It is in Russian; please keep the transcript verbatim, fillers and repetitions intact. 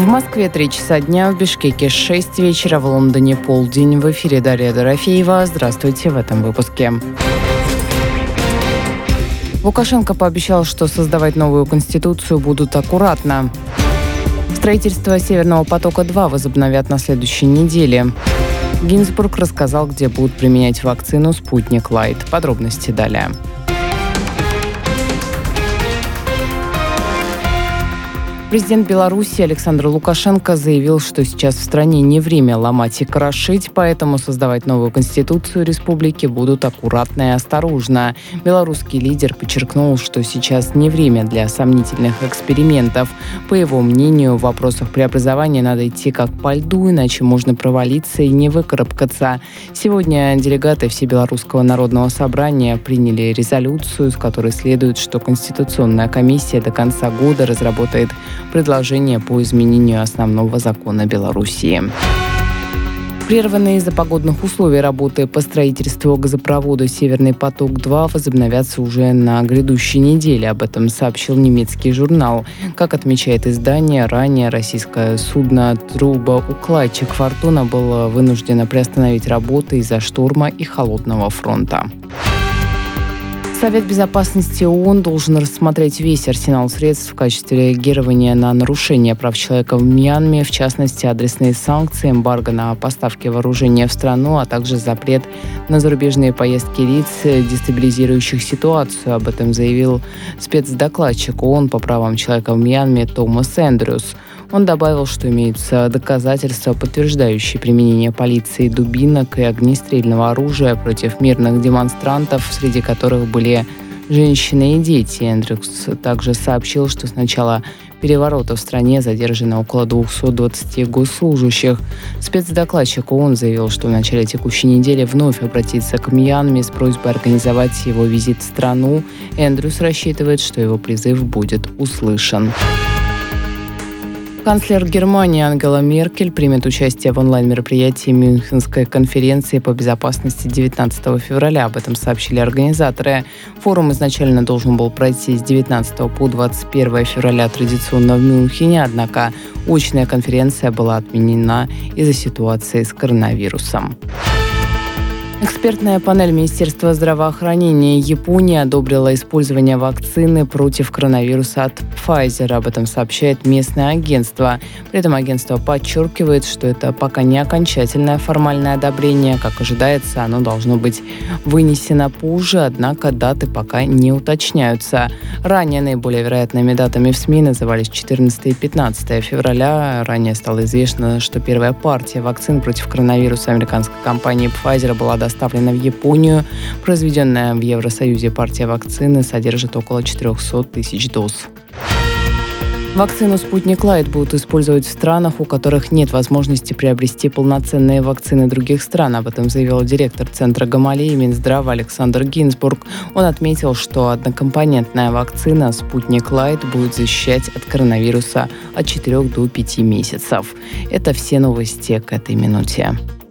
В Москве три часа дня, в Бишкеке шесть вечера, в Лондоне полдень. В эфире Дарья Дорофеева. Здравствуйте в этом выпуске. Лукашенко пообещал, что создавать новую конституцию будут аккуратно. Строительство «Северного потока-два» возобновят на следующей неделе. Гинзбург рассказал, где будут применять вакцину «Спутник Лайт». Подробности далее. Президент Беларуси Александр Лукашенко заявил, что сейчас в стране не время ломать и крошить, поэтому создавать новую конституцию республики будут аккуратно и осторожно. Белорусский лидер подчеркнул, что сейчас не время для сомнительных экспериментов. По его мнению, в вопросах преобразования надо идти как по льду, иначе можно провалиться и не выкарабкаться. Сегодня делегаты Всебелорусского народного собрания приняли резолюцию, с которой следует, что Конституционная комиссия до конца года разработает предложение по изменению основного закона Белоруссии. Прерванные из-за погодных условий работы по строительству газопровода «Северный поток-два» возобновятся уже на грядущей неделе. Об этом сообщил немецкий журнал. Как отмечает издание, ранее российское судно «Трубоукладчик «Фортуна» было вынуждено приостановить работы из-за шторма и холодного фронта. Совет безопасности ООН должен рассмотреть весь арсенал средств в качестве реагирования на нарушения прав человека в Мьянме, в частности, адресные санкции, эмбарго на поставки вооружения в страну, а также запрет на зарубежные поездки лиц, дестабилизирующих ситуацию. Об этом заявил спецдокладчик ООН по правам человека в Мьянме Томас Эндрюс. Он добавил, что имеются доказательства, подтверждающие применение полиции дубинок и огнестрельного оружия против мирных демонстрантов, среди которых были женщины и дети. Эндрюс также сообщил, что с начала переворота в стране задержано около двести двадцать госслужащих. Спецдокладчик ООН заявил, что в начале текущей недели вновь обратится к Мьянме с просьбой организовать его визит в страну. Эндрюс рассчитывает, что его призыв будет услышан. Канцлер Германии Ангела Меркель примет участие в онлайн-мероприятии Мюнхенской конференции по безопасности девятнадцатого февраля. Об этом сообщили организаторы. Форум изначально должен был пройти с девятнадцатого по двадцать первое февраля традиционно в Мюнхене, однако очная конференция была отменена из-за ситуации с коронавирусом. Экспертная панель Министерства здравоохранения Японии одобрила использование вакцины против коронавируса от Pfizer. Об этом сообщает местное агентство. При этом агентство подчеркивает, что это пока не окончательное формальное одобрение. Как ожидается, оно должно быть вынесено позже, однако даты пока не уточняются. Ранее наиболее вероятными датами в СМИ назывались четырнадцатое и пятнадцатое февраля. Ранее стало известно, что первая партия вакцин против коронавируса американской компании Pfizer была доставлена доставлена в Японию. Произведенная в Евросоюзе партия вакцины содержит около четыреста тысяч доз. Вакцину «Спутник Лайт» будут использовать в странах, у которых нет возможности приобрести полноценные вакцины других стран. Об этом заявил директор Центра Гамалеи Минздрава Александр Гинзбург. Он отметил, что однокомпонентная вакцина «Спутник Лайт» будет защищать от коронавируса от четырёх до пяти месяцев. Это все новости к этой минуте.